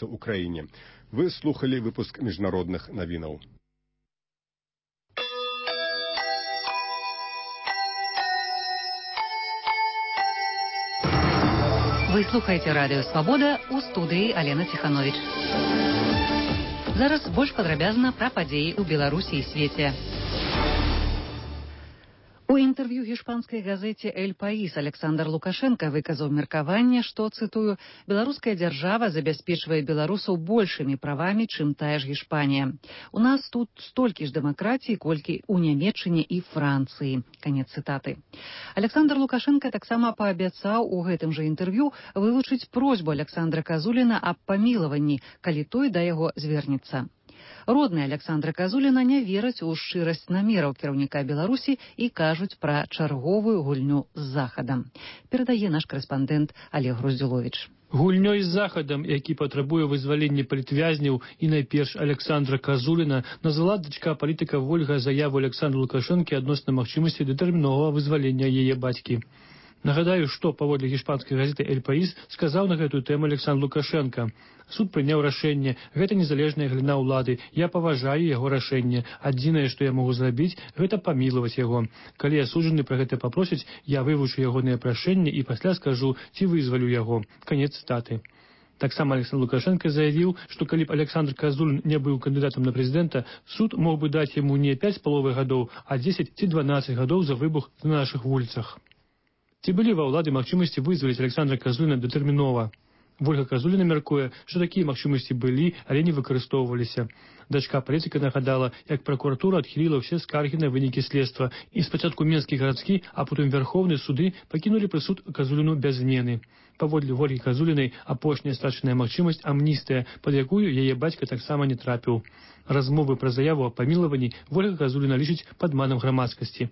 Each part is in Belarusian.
месца ў краіне. Вы слухали выпуск міжнародных навінаў. Вы слухаете радио «Свобода», у студыі Алена Ціхановіч. Зараз больш падрабязна пра падзеі ў Беларусі і свеце. У інтэрв'ю гішпанскай газеце «Эль Паís» Александр Лукашенко выказаў меркаванне, што, цытую, «беларуская дзяржава забяспечвае беларусаў большымі правамі, чым тая ж Гішпанія. У нас тут столькі ж дэмакратіі, колькі ў Нямецчыне і Францыі». Канец цытаты. Александр Лукашенко таксама паабяцаў у гэтым жа інтэрв'ю вылучыць просьбу Александра Казуліна аб памілаванні, калі той да яго звернецца. Родныя Александра Казуліна не вераць у шчырасць намераў кіраўніка Беларусі і кажуць пра чарговую гульню з Захадам. Перадае наш карэспандэнт Олег Груздзюловіч. Гульнёй з Захадам, які патрабуе вызвалення палітвязняў і найперш Александра Казуліна, назвала дачка палітыка Вольга заяву Александра Лукашэнкі адносна магчымасці дэтэрміновага вызвалення яе бацькі. Нагадаю, што паводле гішпанскай газеты «Эль Паís» сказаў на гэтую тэму Александр Лукашенко. Суд прыняў рашэнне. Гэта незалежная галіна ўлады. Я паважаю яго рашэнне. Адзінае, што я магу зрабіць, гэта памілаваць яго. Калі асуджаны пра гэта папросяць, я вывучу ягонае прашэнне і пасля скажу, ці вызвалю яго. Канец цытаты. Таксама Александр Лукашенко заявіў, што калі б Александр Казулін не быў кандыдатам на прэзідэнта, суд мог бы даць яму не 5,5 гадоў, а 10 ці 12 гадоў за выбух на нашых вуліцах. Ці былі ва ўлады магчымасці вызваліць Александра Казуліна дэтэрмінова? Вольга Казуліна мяркуе, што такія магчымасці былі, але не выкарыстоўваліся. Дачка палітыка нагадала, як пракуратура адхіліла ўсе скаргі на вынікі следства, і спачатку Менскі гарадскі, а потым Вярхоўны суды пакінулі прысуд Казуліну без змены. Паводле Вольгі Казулінай апошняя страчаная магчымасць амністыя, пад якую яе бацька таксама не трапіў. Размовы пра заяву аб памілаванні Вольга Казуліна лічыць падманам грамадскасці.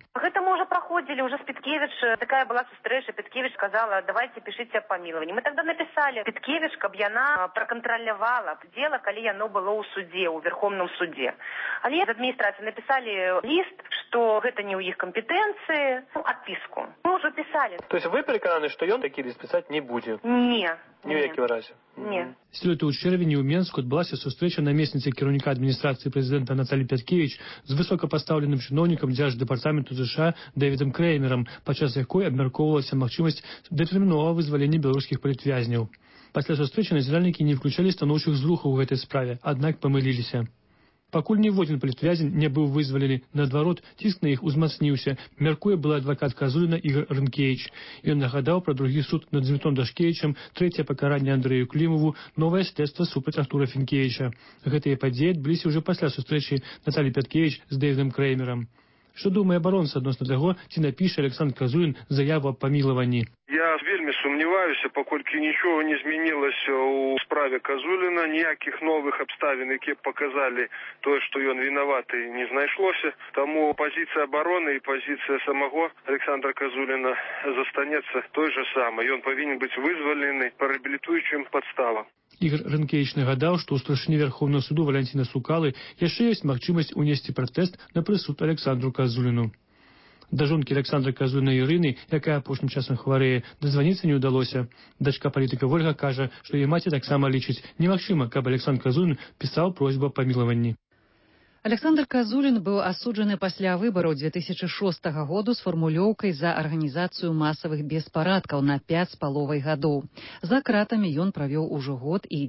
Уже Петкевич, такая была встреча, Петкевич сказала, давайте пишите о помиловании. Мы тогда написали Петкевич, каб яна проконтролировала дело, коли оно было у суде, у Верховном суде. Але из администрации написали лист, что это не у их компетенции, отписку. Мы уже писали. То есть вы переконаны, что он такие лист писать не будет? Не. Ні в якім разі? Ні. Сёлета ў чэрвені ў Менску адбылася сустрэча намесніцы кіраўніка адміністрацыі прэзідэнта Наталі Пяткевіч з высокапастаўленым чыноўнікам Дзярждэпартаменту США Дэвідам Крэймерам, падчас якой абмяркоўвалася магчымасць дэтэрміновага вызвалення беларускіх палітвязняў. Пасля сустрэчы назіральнікі не ўключалі станоўчых зрухаў у гэтай справе, аднак памыліліся. Пакуль ніводзін палітвязень не быў вызвалены, наадварот, ціск на іх узмацніўся, мяркуе былы адвакат Казуліна Ігор Рынкевіч. Ён нагадаў пра другі суд над Змітом Дашкевічам, трэцяе пакаранне Андрэю Клімову, новае следства супраць Артура Фінкевіча. Гэтыя падзеі адбыліся ўжо пасля сустрэчы Наталі Пяткевіч з Дэвідам Крэймерам. Што думае абаронца адносна таго, ці напіша Александр Казулін заяву аб памілаванні? Я вельмі сумніваюся, паколькі нічого не змянілася ў справе Казуліна, ніякіх новых абставін, які б паказалі тое, што ён вінаваты, не знайшлося. Таму пазіцыя абароны і пазіцыя самого Александра Казуліна застанецца той же самай. Ён павінен быць вызвалены па рэабілітуючым падставам. Ігор Рынкевіч нагадаў, што ў старшыні Верховнага суду Валянціна Сукалы яшчэ ёсць магчымасць унесці пратэст на прысуд Александру Казуліну. Да жонкі Александра Казуліна Ірыны, якая апошнім часам хварэе, дазваніцца не ўдалося. Дачка палітыка Вольга кажа, што яе маці таксама лічыць немагчыма, каб Александр Казулін пісаў просьбу аб памілаванні. Александр Казулін быў асуджаны пасля выбараў 2006 году з фармулёўкай за арганізацыю масавых беспарадкаў на 5,5 гадоў. За кратамі ён правёў ужо год і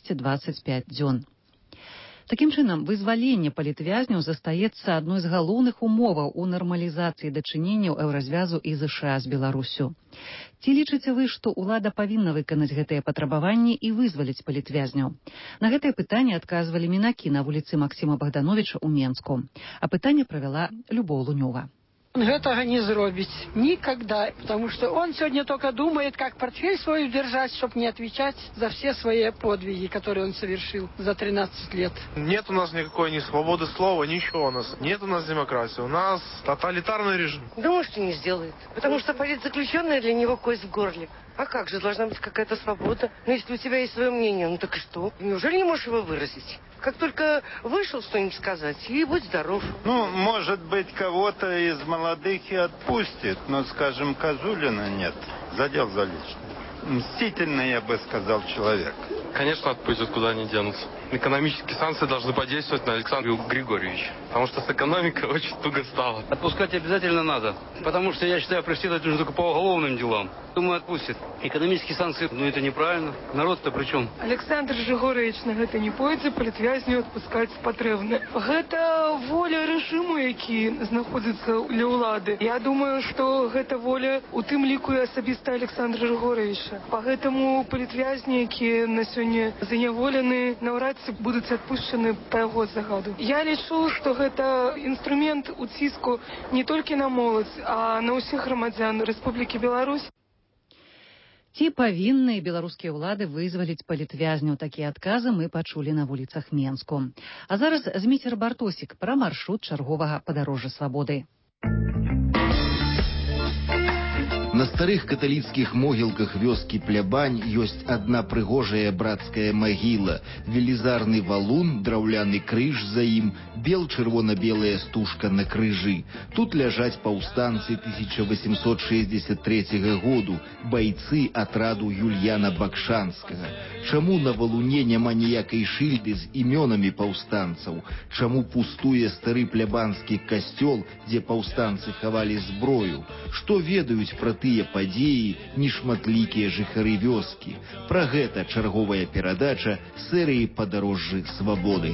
225 дзён. Такім чынам, вызваленне палітвязняў застаецца адной з галоўных умоваў у нармалізацыі дачыненняў еўразвязу і ЗША з Беларусю. Ці лічыце вы, што ўлада павінна выканаць гэтыя патрабаванні і вызваліць палітвязняў? На гэтае пытанне адказвалі мінакі на вуліцы Максіма Богдановича ў Менску. А пытанне правяла Любоў Лунёва. Он гэтага не зробіць никогда, потому что он сегодня только думает, как портфель свой удержать, чтобы не отвечать за все свои подвиги, которые он совершил за 13 лет. Нет у нас никакой ни свободы слова, ничего у нас. Нет у нас демократии, у нас тоталитарный режим. Думаю, что не сделает, потому что политзаключенные для него кость в горле. А как же, должна быть какая-то свобода? Ну, если у тебя есть свое мнение, ну так и что? Неужели не можешь его выразить? Как только вышел что-нибудь сказать, и будь здоров. Ну, может быть, кого-то из молодых и отпустит, но, скажем, Казулина нет. Задел за лишнее. Мстительный, я бы сказал, человек. Конечно, отпустят, куда они денутся. Экономические санкции должны подействовать на Александра Григорьевича, потому что с экономикой очень туго стало. Отпускать обязательно надо, потому что, я считаю, преследовать нужно только по уголовным делам. Думаю, отпустят. Экономические санкции, это неправильно. Народ-то при чем? Александр Григорьевич на гэта не пойдзе, палітвязню адпускаць патрэбна. Гэта воля рэжыму, які знаходзіцца ля ўлады. Я думаю, што гэта воля у тым ліку і асабіста Александра Григорьевича. Па гэтаму палітвязні, якія на сёння заняволены, наўрад ці будуць адпушчаны па яго загаду. Я лічу, што гэта інструмент уціску не толькі на моладзь, а на ўсіх грамадзян Рэспублікі Беларусь. Ці павінны беларускія ўлады вызваліць палітвязняў? Такія адказы мы пачулі на вуліцах Менску. А зараз Зміцер Бартосік пра маршрут чарговага падарожжа свабоды. На старых каталіцкіх могілках вёскі Плябань ёсць адна прыгожая брацкая магіла, велізарны валун, драўляны крыж за ім, бел-чырвона-белая стужка на крыжы. Тут ляжаць паўстанцы 1863 году, байцы атраду Юльяна Бакшанскага. Чаму на валуне няма ніякай шыльды з імёнамі паўстанцаў? Чаму пустуе стары плябанскі касцёл, дзе паўстанцы хавалі зброю? Што ведаюць пра тыя падзеі нешматлікія жыхары вёскі? Пра гэта чарговая перадача серыі «Падарожжы свабоды».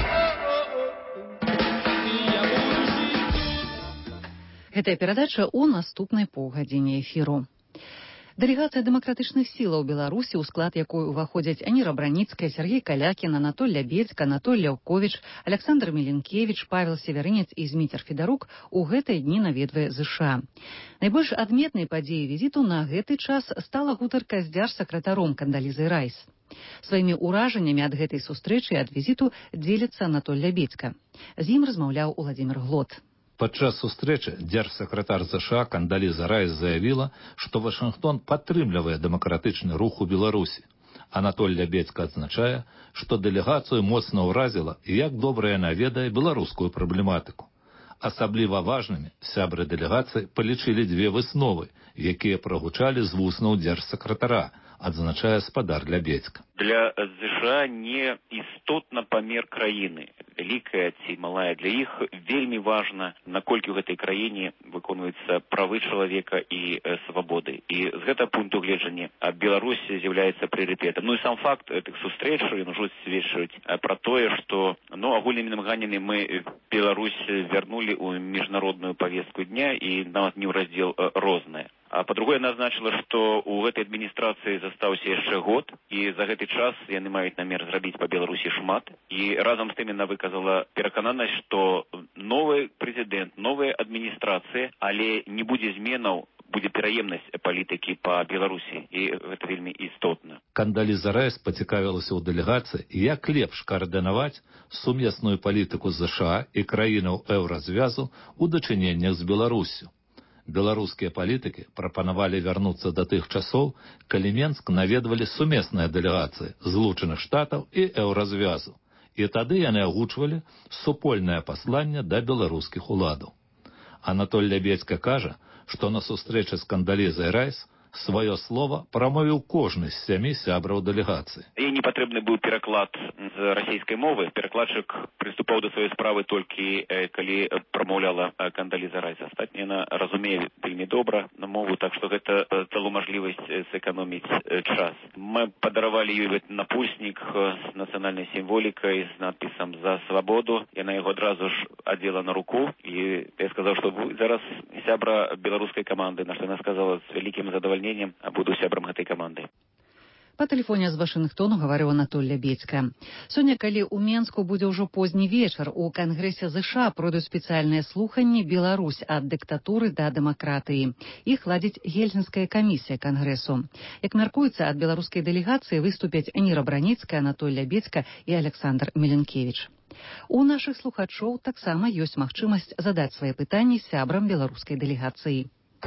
Гэтая перадача ў наступнай паўгадзіне эфіру. Дэлегацыя дэмакратычных сілаў Беларусі, у склад якой уваходзяць Аніра Браніцкая, Сергей Калякін, Анатоль Лябедзька, Анатоль Ляўковіч, Александр Міленкевіч, Павел Севярынец і Зміцер Федарук у гэтыя дні наведвае ЗША. Найбольш адметнай падзеяй візіту на гэты час стала гутарка з дзяржсакратаром Кандалізай Райс. Сваімі ўражаннямі ад гэтай сустрэчы і ад візіту дзеліцца Анатоль Лябедзька. З ім размаўляў Уладзімір Глот. Падчас сустрэчы дзяржсакратар ЗША Кандаліза Райс заявіла, што Вашынгтон падтрымлівае дэмакратычны рух у Беларусі. Анатоль Лябедзька адзначае, што дэлегацыю моцна ўразіла, як добра яна ведае беларускую праблематыку. Асабліва важнымі сябры дэлегацыі палічылі дзве высновы, якія прагучалі з вуснаў дзяржсакратара, адзначае спадар Лябедзька. Для ЗША не істотна памер краіны. Вялікая ці малая, для іх вельмі важна, наколькі ў гэтай краіне выконваюцца правы чалавека і свабоды. І з гэтага пункту гледжання Беларусь з'яўляецца прыярытэтам. Ну і сам факт гэтых сустрэч, ён ужо сведчыць пра тое, што агульнымі намаганнямі мы Беларусь вярнулі ў міжнародную павестку дня і нават не ў раздзел рознае. А па-другое, назначила, што ў гэтай адміністрацыі застаўся яшчэ год, і за гэты час яны маюць намер зрабіць па Беларусі шмат. І разам з тым яна выказала перакананасць, што новы прэзідэнт, новая адміністрацыя, але не будзе зменаў, будзе пераемнасць палітыкі па Беларусі, і гэта вельмі істотна. Кандаліза Райс пацікавілася ў дэлегацыі, як лепш каардынаваць сумесную палітыку ЗША і краінаў еўразвязу ў дачыненнях з Беларусю. Беларускія палітыкі прапанавалі вярнуцца да тых часоў, калі Менск наведвалі сумесныя дэлегацыі Злучаных Штатаў і еўразвязу. І тады яны агучвалі супольнае пасланне да беларускіх уладаў. Анатоль Лябедзька кажа, што на сустрэчы з Кандалізай Райс сваё слова прамовіў кожны з 7 сябраў дэлегацыі. І не патрэбны быў пераклад з расійскай мовы. Перакладчык прыступаў да сваёй справы толькі калі прамаўляла Кандаліза Райс. Астатняе яна разумее вельмі добра на мову, так што гэта дало мажлівасць сэканоміць час. Мы падаравалі ёй напульснік з нацыянальнай сімволікай, з надпісам «За свабоду». Яна яго адразу ж адзела на руку, і я сказаў, што вы зараз сябра беларускай каманды, на што яна сказала з вялікім задавальненнем, а буду сябрам гэтай каманды. Па тэлефоне з Вашынгтону гаварыў Анатоль Лябедзька. Сёння, калі ў Менску будзе ўжо позні вечар, у Кангрэсе ЗША пройдуць спецыяльныя слуханні «Беларусь ад дыктатуры да дэмакратыі». Іх ладзіць Гельсінская камісія Кангрэсу. Як мяркуецца, ад беларускай дэлегацыі выступяць Аніра Браніцкая, Анатоль Лябедзька і Александр Міленкевіч. У нашых слухачоў таксама ёсць магчымасць задаць свае пытанні сябрам беларускай дэлегацыі.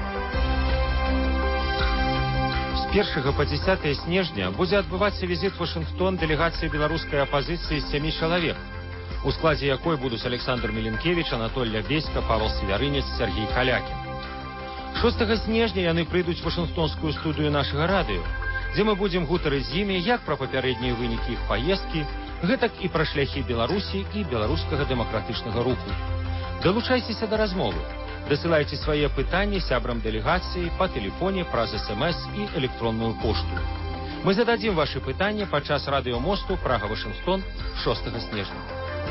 З 1 по 10 снежня будзе адбывацца візіт Вашынгтон дэлегацыі беларускай апазіцыі з 7 чалавек, у складзе якой будуць Александр Міленкевіч, Анатоль Лябедзька, Павел Севярынец, Сергей Калякін. 6 снежня яны прыйдуць у Вашынгтонскую студыю нашага радыё. дзе мы будзем гутарыць з імі як пра папярэднія вынікі іх паездкі, гэтак і пра шляхі Беларусі і беларускага дэмакратычнага руху. Далучайцеся да размовы. Дасылайце свае пытанні сябрам дэлегацыі па тэлефоне праз СМС і электронную пошту. Мы зададзім вашы пытанні падчас радыёмосту Прага-Вашынгтон 6 снежня.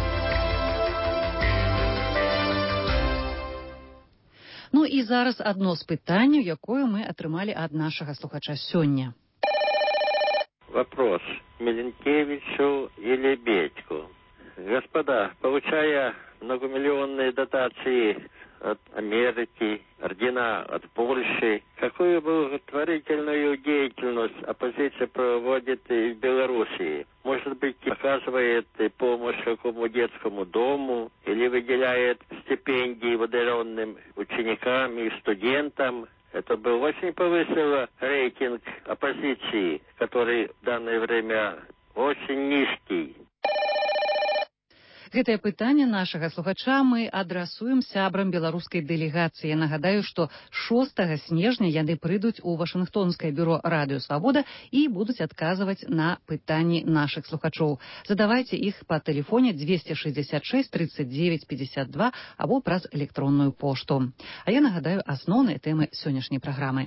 Ну і зараз адно з пытанняў, якое мы атрымалі ад нашага слухача сёння. Вопрос Миленкевичу или Бедьку. Господа, получая многомиллионные дотации от Америки, ордена от Польши, какую благотворительную деятельность оппозиция проводит в Белоруссии? Может быть, оказывает помощь какому детскому дому или выделяет стипендии одаренным ученикам и студентам? Это бы очень повысило рейтинг оппозиции, который в данное время очень низкий. Гэтае пытанне нашага слухача мы адрасуем сябрам беларускай дэлегацыі. Я нагадаю, што 6 снежня яны прыйдуць у Вашынгтонскае бюро Радыё Свабода і будуць адказваць на пытанні нашых слухачоў. Задавайце іх па тэлефоне 266 39 52 або праз электронную пошту. А я нагадаю асноўныя тэмы сённяшняй праграмы.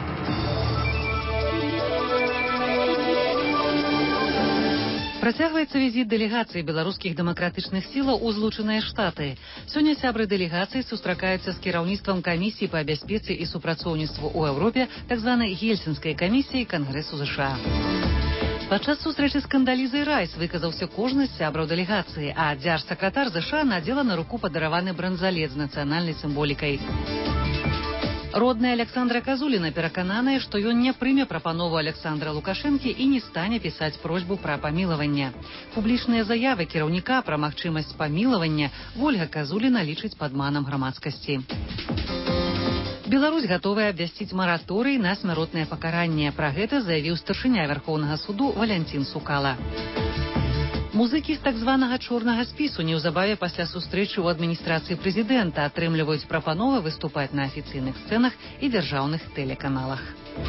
Працягваецца візіт дэлегацыі беларускіх дэмакратычных сілаў у Злучаныя Штаты. Сёння сябры дэлегацыі сустракаюцца з кіраўніцтвам камісіі па бяспецы і супрацоўніцтву ў Еўропе, так званай Гельсінскай камісіі Кангрэсу ЗША. Падчас сустрэчы з Кандалізай Райс выказаўся кожны з сябраў дэлегацыі, а дзяржсакратар ЗША надзела на руку падараваны бранзалет з нацыянальнай сімволікай. Родная Александра Казуліна перакананая, што ён не прыме прапанову Александра Лукашэнкі і не стане пісаць просьбу пра памілаванне. Публічныя заявы кіраўніка пра магчымасць памілавання Ольга Казуліна лічыць падманам грамадскасці. Беларусь гатовая абвясціць мараторый на смяротнае пакаранне. Пра гэта заявіў старшыня Верхоўнага суду Валянцін Сукала. Музыкі з так званага чорнага спісу неўзабаве пасля сустрэчы ў адміністрацыі прэзідэнта атрымліваюць прапановы выступаць на афіцыйных сцэнах і дзяржаўных тэлеканалах.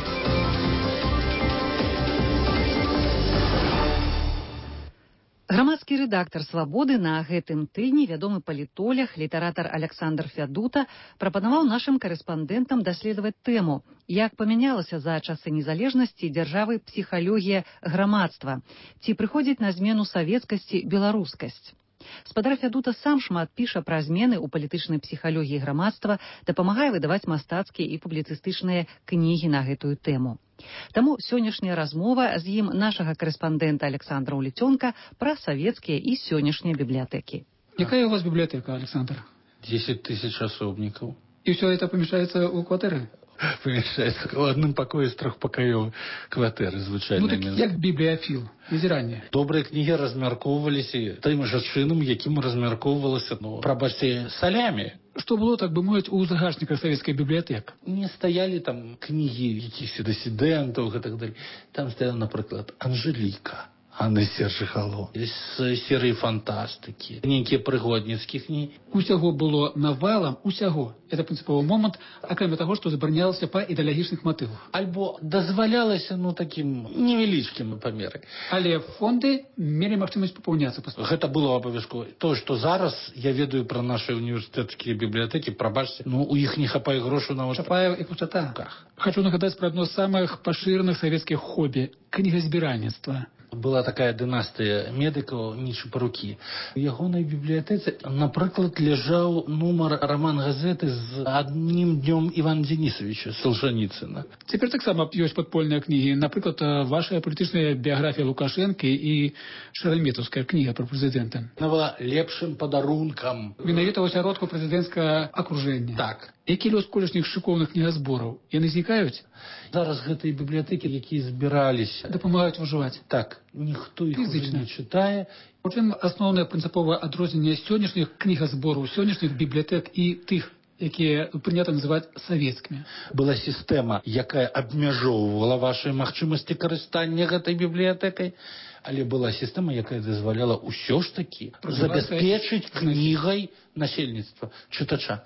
Грамадскі рэдактар «Свабоды» на гэтым тыдні вядомы палітолог, літаратар Александр Фядута прапанаваў нашым карэспандэнтам даследаваць тэму, як памянялася за часы незалежнасці дзяржавы псіхалогія грамадства, ці прыходзіць на змену савецкасці беларускасць. Спадар Фядута сам шмат піша пра змены ў палітычнай псіхалогіі грамадства, дапамагае выдаваць мастацкія і публіцыстычныя кнігі на гэтую тэму. Таму сённяшняя размова з ім нашага карэспандэнта Александра Уліцёнка пра савецкія і сённяшнія бібліятэкі. Якая у вас библиотека, Александр? 10 000 особников. И все это помещается у квартиры? Помещается в одном покое из 3-покоевой квартиры, звычайно. Ну так як бібліяфіл, назірання. Добрыя кнігі размяркоўваліся тым жа чынам, якім размяркоўвалася, прабачце, салямі. Что было, так бы мовіць, у загашніках савецкай бібліятэк? Не стаялі там кнігі якіхось дысідэнтаў і так далее. Там стаяла, напрыклад, Анжеліка. Анны Сержихало. З серыі фантастыкі. Нейкія прыгодніцкіх кніг. Усяго было навалам, усяго. Это прынцыповы момант, акрамя таго, што забаранялася па ідэалагічных матывах. Альбо дазвалялася, такім невялічкім памеры. Але фонды мелі магчымасць папаўняцца паступова. Гэта было абавязкова. То, што зараз я ведаю пра нашы універсітэцкія бібліятэкі, прабачце, у іх не хапае грошаў на Чапаева і пустата. Хочу нагадаць пра адно з самых пашыраных савецкіх хобі – кнігазбіранніцтва. Была такая дынастыя медыкаў Нічапарукі. У ягонай бібліятэцы, напрыклад, ляжаў нумар раман-газеты з адным днём Івана Денисовича Солжаніцына. Цяпер таксама ёсць падпольныя кнігі. Напрыклад, ваша палітычная біяграфія Лукашэнкі і Шереметаўская кніга пра прэзідэнта. Она была лепшым падарункам. Менавіта ў асяродку прэзідэнцкага акружэння. Так. Які лёс колішніх шыкоўных кнігазбораў? Яны знікаюць? Зараз гэтыя бібліятэкі, якія збіраліся, дапамагаюць выжываць. Так, ніхто іх уже не чытае. У чым асноўнае прынцыповае адрозненне сённяшніх кнігазбораў, сённяшніх бібліятэк і тых, якія прынята называць савецкімі? Была сістэма, якая абмяжоўвала вашыя магчымасці карыстання гэтай бібліятэкай, але была сістэма, якая дазваляла ўсё ж такі забяспечыць кнігай насельніцтва, чытача.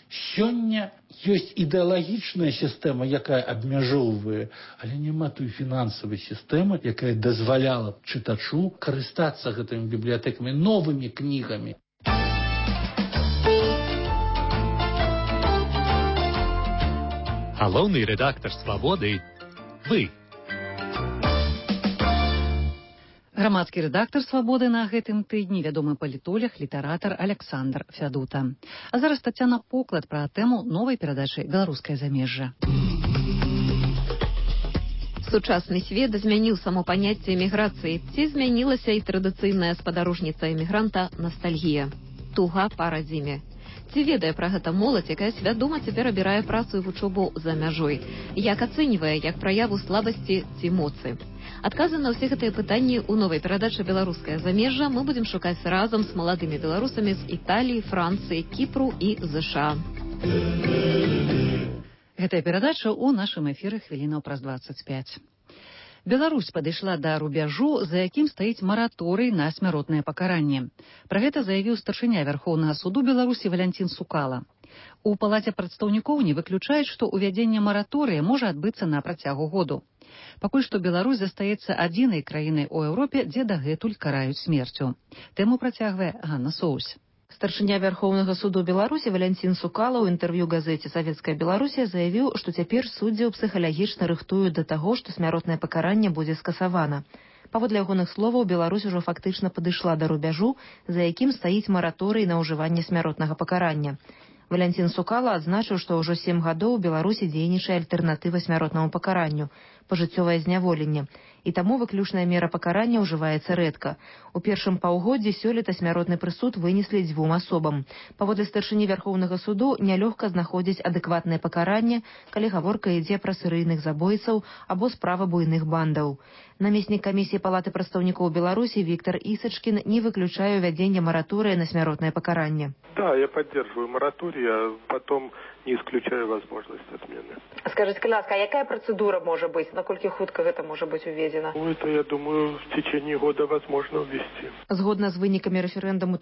Сёння ёсць ідэалагічная сістэма, якая абмяжоўвае, але няма той фінансавай сістэмы, якая дазваляла чытачу карыстацца гэтымі бібліятэкамі, новымі кнігамі. Галоўны рэдактар «Свабоды» – вы. Грамадскі рэдактар «Свабоды» на гэтым тыдні вядомы палітолог, літаратар Александр Фядута. А зараз Тацяна Поклад пра тэму новай перадачы «Беларускае замежжа». Сучасны свет змяніў само паняцце эміграцыі. Ці змянілася і традыцыйная спадарожніца эмігранта ностальгія. Туга па радзіме. Ці ведае пра гэта моладзь, якая свядома цяпер абірае працу і вучобу за мяжой? Як ацэньвае, як праяву слабасці ці моцы? Адказы на ўсе гэтыя пытанні ў новай перадачы «Беларускае замежжа» мы будзем шукаць разам з маладымі беларусамі з Італіі, Францыі, Кіпру і ЗША. Гэтая перадача ў нашым эфіры хвілінаў праз 25. Беларусь падышла да рубяжу, за якім стаіць мараторый на смяротнае пакаранне. Пра гэта заявіў старшыня Вярхоўнага суду Беларусі Валянцін Сукала. У палаце прадстаўнікоў не выключаюць, што ўвядзенне мараторыя можа адбыцца на працягу году. Пакуль што Беларусь застаецца адзінай краінай у Еўропе, дзе дагэтуль караюць смерцю. Тэму працягвае Ганна Соусь. Старшыня Вярхоўнага суду Беларусі Валянцін Сукала ў інтэрв'ю газеце «Савецкая Беларусія» заявіў, што цяпер суддзяў псіхалагічна рыхтуюць да таго, што смяротнае пакаранне будзе скасавана. Паводле ягоных словаў, Беларусь ужо фактычна падышла да рубяжу, за якім стаіць мараторый на ўжыванне смяротнага пакарання. Валянцін Сукала адзначыў, што ўжо 7 гадоў у Беларусі дзейнічае альтэрнатыва смяротнаму пакаранню – пажыццёвае зняволенне. І таму выключная мера пакарання ўжываецца рэдка. У першым паўгоддзі сёлета смяротны прысуд вынеслі 2 асобам. Паводле старшыні Вярхоўнага суду нялёгка знаходзіць адэкватнае пакаранне, калі гаворка ідзе пра серыйных забойцаў або справа буйных бандаў. Намеснік камісіі палаты прадстаўнікоў Беларусі Віктор Ісачкін не выключае ўвядзення мараторыя на смяротнае пакаранне. Да, я поддерживаю мораторий, а потом не исключаю возможность отмены. Скажите, ласка, а якая процедура может быть? Наколькі хутка гэта можа быць уведзена? Ну, это, я думаю, в течение года возможно ввести. Згодна з вынікамі рэферэндуму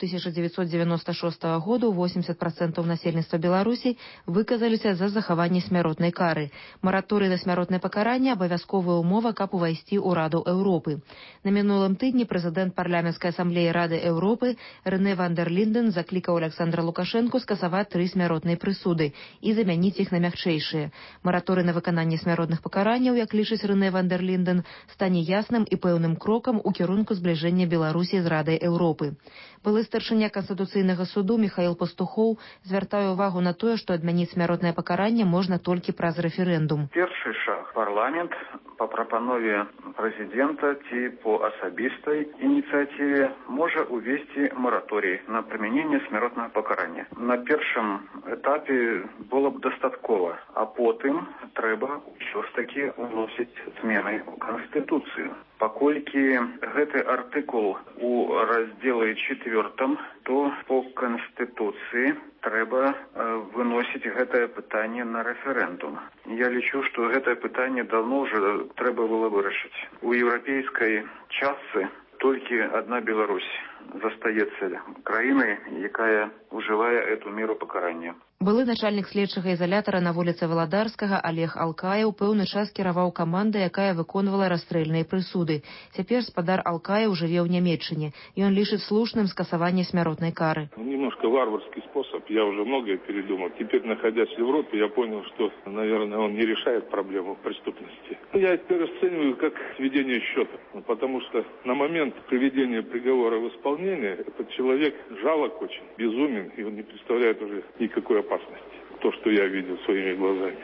1996 году 80% насельніцтва Беларусі выказаліся за захаванне смяротнай кары. Мараторый на смяротнае пакаранне абавязковая умова, каб увайсці ў Раду Еўропы. На мінулым тыдні прэзідэнт парламенцкай асамблеі Рады Еўропы Рэне ван дер Лінден заклікаў Александра Лукашэнку скасаваць 3 смяротныя прысуды і замяніць іх на мякчэйшыя. Мараторый на выкананне смяротных пакаранняў, як лічыць Рэне ван дер Лінден, стане ясным і пэўным крокам у кірунку збліжэння Беларусі з Радай Еўропы. Былы старшыня Канстытуцыйнага суду Міхаіл Пастухоў звяртае ўвагу на тое, што адмяніць смяротнае пакаранне можна толькі праз рэферэндум. Першы шаг. Парламент па прапанове прэзідэнта ці по асабістай ініцыятыве можа увесці мараторый на прымяненне смяротнага пакарання. На першым этапе было б дастаткова, а потым трэба ўсё ж такі уносіць змены ў Канстытуцыю. Паколькі гэты артыкул у раздзеле 4, то по Канстытуцыі трэба выносіць гэтае пытанне на рэферэндум. Я лічу, што гэтае пытанне даўно ўжо трэба было вырашыць. У еўрапейскай частцы толькі адна Беларусь застаецца краінай, якая ўжывае эту меру пакарання. Былы начальнік следчага ізалятара на вуліцы Валадарскага Олег Алкаев пэўны час кіраваў камандай, якая выконвала расстрэльныя прысуды. Цяпер спадар Алкаев жыве ў Нямецчыне. Ён лічыць слушным скасаванне смяротнай кары. Немножко варварский способ. Я уже многое передумал. Теперь, находясь в Европе, я понял, что, наверное, он не решает проблему преступности. Я это расцениваю как сведение счета. Потому что на момент приведения приговора в исполнение этот человек жалок очень, безумен, и он не представляет уже никакой опасности. То, что я видел своими глазами.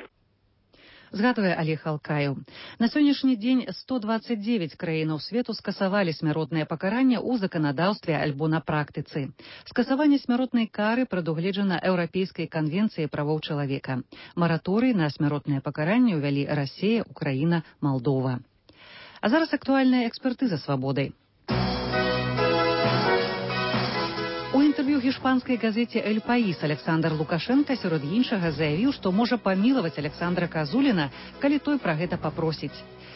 Згадвае Олег Алкаев. На сённяшні дзень 129 краінаў свету скасавалі смяротнае пакаранне ў заканадаўстве альбо на практыцы. Скасаванне смяротнай кары прадугледжана Еўрапейскай канвенцыяй правоў чалавека. Мараторый на смяротнае пакаранне ўвялі Расія, Украіна, Малдова. А зараз актуальная экспертыза «Свабоды». У інтэрв'ю гішпанскай газеце «Эль Паís» Александр Лукашенко сярод іншага заявіў, што можа памілаваць Александра Казуліна, калі той пра гэта папросіць.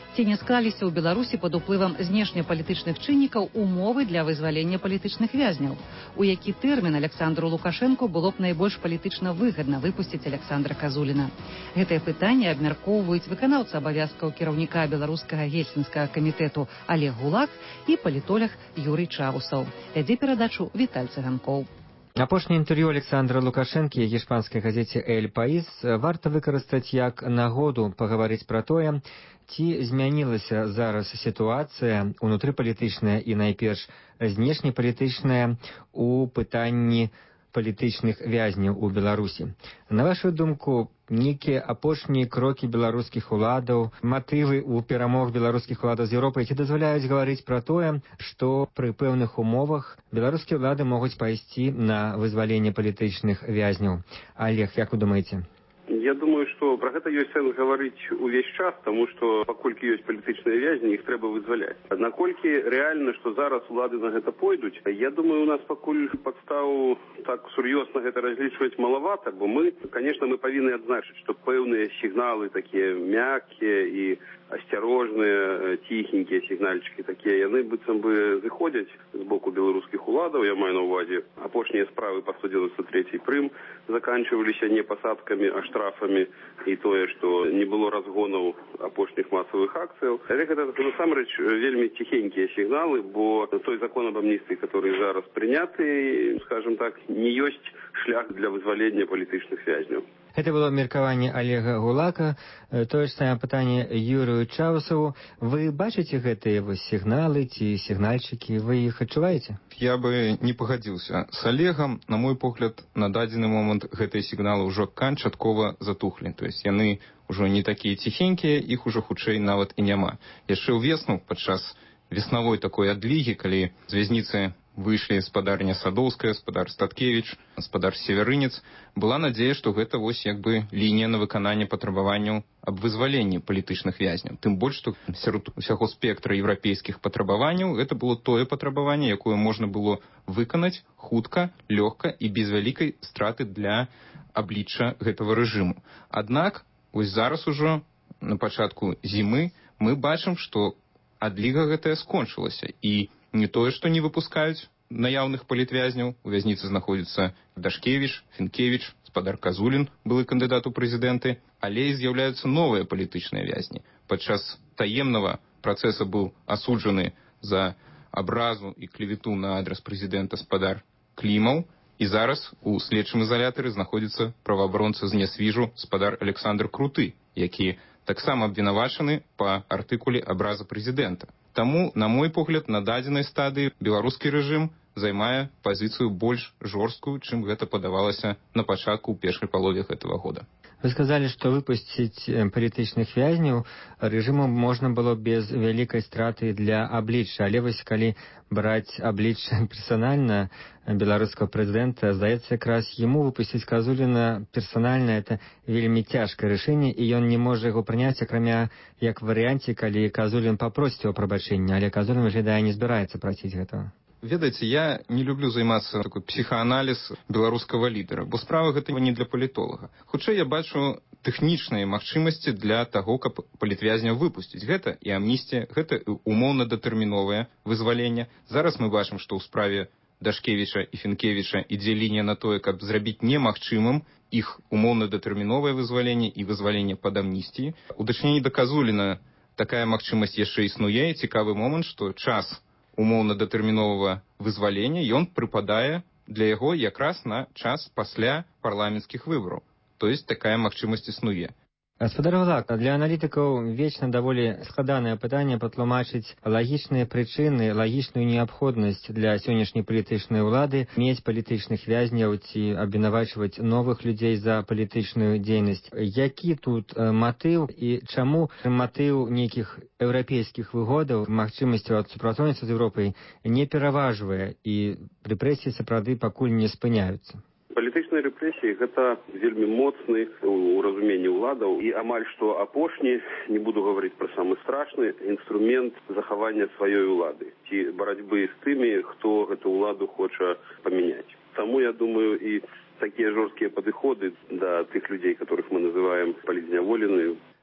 Ці не склаліся ў Беларусі пад уплывам знешнепалітычных чыннікаў умовы для вызвалення палітычных вязняў? У які тэрмін Александру Лукашэнку было б найбольш палітычна выгадна выпусціць Александра Казуліна? Гэтае пытанне абмяркоўваюць выканаўца абавязкаў кіраўніка беларускага гельсінскага камітэту Олег Гулак і палітолог Юрый Чавусаў. Вядзе перадачу Віталь Цыганкоў. Апошняе інтэрв'ю Александра Лукашэнкі гішпанскай газеце «Эль Паís» варта выкарыстаць як нагоду пагаварыць пра тое, ці змянілася зараз сітуацыя унутрыпалітычная і найперш знешнепалітычная у пытанні палітычных вязняў у Беларусі. На вашу думку, нейкія апошнія крокі беларускіх уладаў, матывы ў перамог беларускіх уладаў з Еўропай ці дазваляюць гаварыць пра тое, што пры пэўных умовах беларускія ўлады могуць пайсці на вызваленне палітычных вязняў? Олег, як вы думаеце? Я думаю, што пра гэта ёсць сэнс гаварыць увесь час, таму што паколькі ёсць палітычныя вязні, іх трэба вызваляць. Наколькі рэальна, што зараз улады на гэта пойдуць, я думаю, у нас пакуль падстаў так сур'ёзна гэта разлічваць малавата, бо мы, конечно, мы павінны адзначыць, што пэўныя сігналы такія мяккія і асцярожныя, ціхенькія сігнальчыкі такія, яны быццам бы зыходзяць з боку беларускіх уладаў, я маю на ўвазе. Апошнія справы па 193 прым заканчиваліся не пасадкамі, а штрафамі, і тое, што не было разгонаў апошніх масавых акцыяў. Але гэта насамрэч вельмі ціхенькія сігналы, бо той закон об амністыі, который зараз прыняты, скажем так, не ёсць шлях для вызвалення палітычных вязняў. Гэта было меркаванне Олега Гулака. Тое ж самае пытанне Юрыю Чавусаву. Вы бачыце гэтыя сігналы ці сігнальчыкі? Вы іх адчуваеце? Я бы не пагадзіўся з Олегам. На мой погляд, на дадзены момант гэтыя сігналы ўжо канчаткова затухлі. То есть яны ўжо не такія ціхенькія, іх ужо хутчэй нават і няма. Яшчэ ўвесну, падчас веснавой такой адлігі, калі з вязніцы выйшлі спадарня Садоўская, спадар Статкевіч, спадар Северынец, была надзея, што гэта вось як бы лінія на выкананне патрабаванняў аб вызваленні палітычных вязняў. Тым больш, што сярод усяго спектра еўрапейскіх патрабаванняў гэта было тое патрабаванне, якое можна было выканаць хутка, лёгка і без вялікай страты для аблічча гэтага рэжыму. Аднак, вось зараз ужо на пачатку зімы мы бачым, што адліга гэтая скончылася, і не тое, што не выпускаюць наяўных палітвязняў. У вязніцы знаходзіцца Дашкевіч, Фінкевіч, спадар Казулін, былы кандыдат у прэзідэнты, але і з'яўляюцца новыя палітычныя вязні. Падчас таемнага працэса быў асуджаны за абразу і клевету на адрас прэзідэнта спадар Клімаў, і зараз у следчым ізалятары знаходзіцца праваабаронца з Нясвіжу спадар Александр Круты, які таксама абвінавачаны па артыкуле абраза прэзідэнта. Таму, на мой погляд, на дадзенай стадыі беларускі рэжым займае пазіцыю больш жорсткую, чым гэта падавалася на пачатку ў першай палове гэтага года. Вы сказалі, што выпусціць палітычных вязняў рэжыму можна было без вялікай страты для аблічча. Але вось калі браць аблічча персанальна беларускага прэзідэнта, здаецца, якраз яму выпусціць Казуліна персанальна это вельмі цяжкае рашэнне, і ён не можа яго прыняць, акрамя як варыянце, калі Казулін папросіць о прабачэння, але Казулін, выглядае, не збіраецца прасіць гэтага. Ведаеце, я не люблю займацца такой псіхааналіз беларускага лідара, бо справа гэта не для палітолага. Хутчэй я бачу тэхнічныя магчымасці для таго, каб палітвязняў выпусціць. Гэта і амністія, гэта умоўна-датэрміновае вызваленне. Зараз мы бачым, што ў справе Дашкевіча і Фінкевіча ідзе лінія на тое, каб зрабіць немагчымым іх умоўна-датэрміновае вызваленне і вызваленне пад амністіі. У дачыненні да Казуліна такая магчымасць яшчэ існуе. Цікавы момант, што час умоўна-датэрміновага вызвалення, ён прыпадае для яго якраз на час пасля парламенцкіх выбараў. То есть такая магчымасць існуе. Гаспадар Гулак, для аналітыкаў вечна даволі складанае пытанне патлумачыць лагічныя прычыны, лагічную неабходнасць для сённяшняй палітычнай улады мець палітычных вязняў ці абвінавачваць новых людзей за палітычную дзейнасць. Які тут матыў і чаму матыў нейкіх еўрапейскіх выгодаў, магчымасцяў супрацоўніцтва з Еўропай не пераважвае і рэпрэсіі сапраўды пакуль не спыняюцца? Палітычныя рэпрэсіі гэта вельмі моцны у разуменні ўладаў і амаль што апошні, не буду гаварыць пра самы страшны, інструмент захавання сваёй улады ці барацьбы з тымі, хто гэту ўладу хоча памяняць. Таму, я думаю, і такія жорсткія падыходы да тых людзей, которых мы называем палітзняволеныя,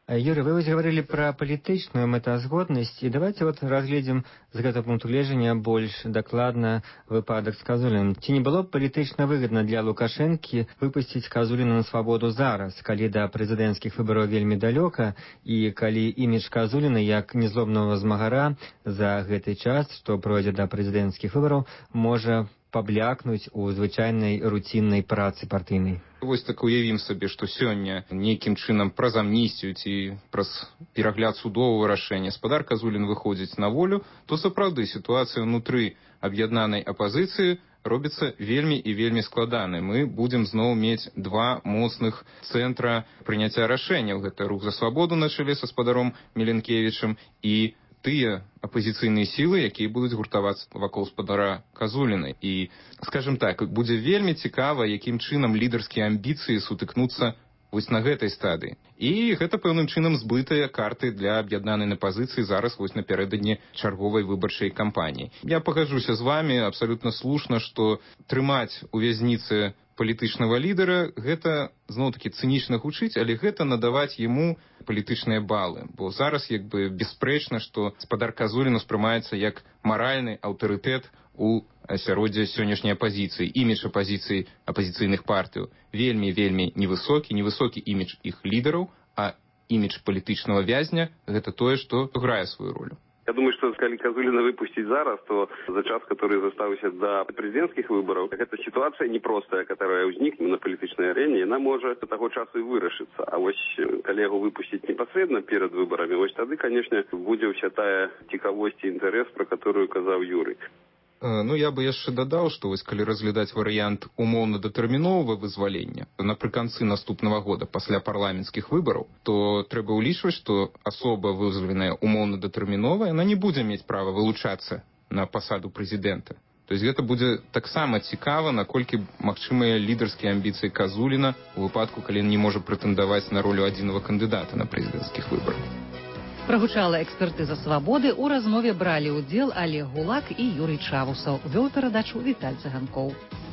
Юрий, вы вось гаварылі пра палітычную мэтазгоднасць, і давайте вот разгледзім з гэтага пункту гледжання больш дакладна выпадак з Казуліным. Ці не было б палітычна выгадна для Лукашэнкі выпусціць Казуліна на свабоду зараз, калі да прэзідэнцкіх выбараў вельмі далёка, і калі імідж Казуліна як незлобнага змагара за гэты час, што пройдзе да прэзідэнцкіх выбараў, можа паблякнуць у звычайнай руціннай працы партыйнай? Вось так уявім сабе, што сёння нейкім чынам праз амністыю ці праз перагляд судовага рашэння спадар Казулін выходзіць на волю, то сапраўды сітуацыя ўнутры аб'яднанай апазіцыі робіцца вельмі і вельмі складанай. Мы будзем зноў мець два моцных цэнтра прыняцця рашэнняў. Гэта рух за свабоду на чале са спадаром Меленкевічам і тыя апозіцыйныя сілы, якія будуць гуртавацца вакол спадара Казуліна. І, скажем так, будзе вельмі цікава, якім чынам лідарскія амбіцыі сутыкнуцца вось на гэтай стадыі. І гэта пэўным чынам збытыя карты для аб'яднанай напазіцыі зараз вось напярэдадні чарговай выбарчай кампаніі. Я пагаджуся з вами, абсалютна слушна, што трымаць у вязніцы палітычнага лідара, гэта, зноў-такі, цынічна гучыць, але гэта надаваць яму палітычныя балы. Бо зараз, як бы, бясспрэчна, што спадар Казулін успрымаецца як маральны аўтарытэт у асяроддзі сённяшняй апазіцыі. Імідж апазіцыі апазіцыйных партыяў вельмі невысокі імідж іх лідараў, а імідж палітычнага вязня – гэта тое, што грае сваю ролю. Я думаю, что если Казулина выпустить зараз, то за час, который заставился до президентских выборов, эта ситуация непростая, которая возникнет на политической арене, она может до того часу и вырашиться. А вот коллегу выпустить непосредственно перед выборами, вот тогда, конечно, будет вся та цікавость и интерес, про которую сказал Юрий. Ну, я бы яшчэ дадаў, што вось калі разглядаць варыянт умоўна-датэрміновага вызвалення напрыканцы наступнага года пасля парламенцкіх выбараў, то трэба ўлічваць, што асоба вызваленая умоўна-датэрмінова, яна не будзе мець права вылучацца на пасаду прэзідэнта. То есть гэта будзе таксама цікава, наколькі магчымыя лідарскія амбіцыі Казуліна у выпадку, калі ён не можа прэтэндаваць на ролю адзінага кандыдата на прэзідэнцкіх выбарах. Прагучала экспертыза свабоды. У размове бралі ўдзел Олег Гулак і Юрый Чавусаў. Вёў перадачу Віталь Цыганкоў.